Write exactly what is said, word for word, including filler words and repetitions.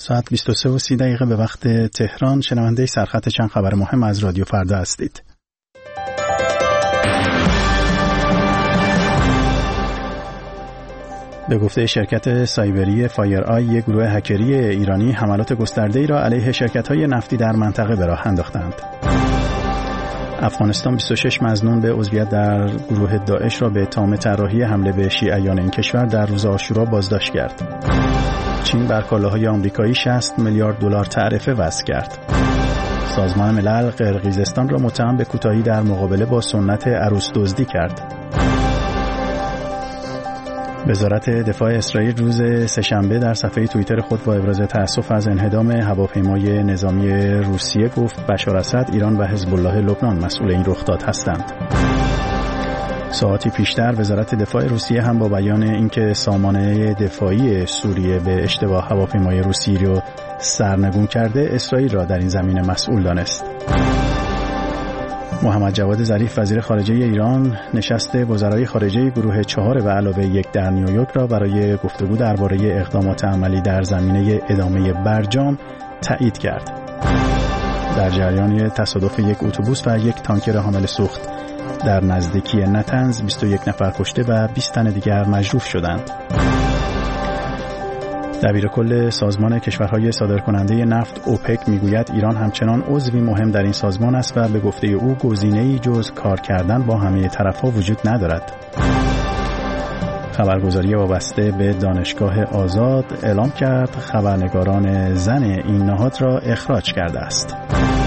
ساعت بیست و سه و سی دقیقه به وقت تهران. شنونده سرخط چند خبر مهم از رادیو فردا هستید. به گفته شرکت سایبری فایر آی، یک گروه هکری ایرانی حملات گسترده‌ای را علیه شرکت‌های نفتی در منطقه به راه انداختند. افغانستان بیست و شش مظنون به عضویت در گروه داعش را به اتهام طراحی حمله به شیعیان این کشور در روز عاشورا بازداشت کرد. چین بر کالاهای آمریکایی شصت میلیارد دلار تعرفه وضع کرد. سازمان ملل قرقیزستان را متهم به کوتاهی در مقابله با سنت عروس دزدی کرد. وزارت دفاع اسرائیل روز سه‌شنبه در صفحه توییتر خود با ابراز تأسف از انهدام هواپیمای نظامی روسیه گفت بشار اسد، ایران و حزب الله لبنان مسئول این رخداد هستند. ساعتی پیشتر وزارت دفاع روسیه هم با بیان اینکه سامانه دفاعی سوریه به اشتباه هواپیمای روسی رو سرنگون کرده، اسرائیل را در این زمینه مسئول دانست. محمد جواد ظریف وزیر خارجه ایران نشست وزرای خارجه گروه چهار به علاوه یک در نیویورک را برای گفتگو درباره اقدامات عملی در زمینه ادامه برجام تایید کرد. در جریان تصادف یک اتوبوس و یک تانکر حامل سوخت در نزدیکی نتنز بیست و یک نفر کشته و بیست تن دیگر مجروح شدند. دبیرکل سازمان کشورهای صادرکننده نفت اوپک میگوید ایران همچنان عضوی مهم در این سازمان است و به گفته او گزینه‌ای جز کار کردن با همه طرف‌ها وجود ندارد. خبرگزاری وابسته به دانشگاه آزاد اعلام کرد خبرنگاران زن این نهاد را اخراج کرده است.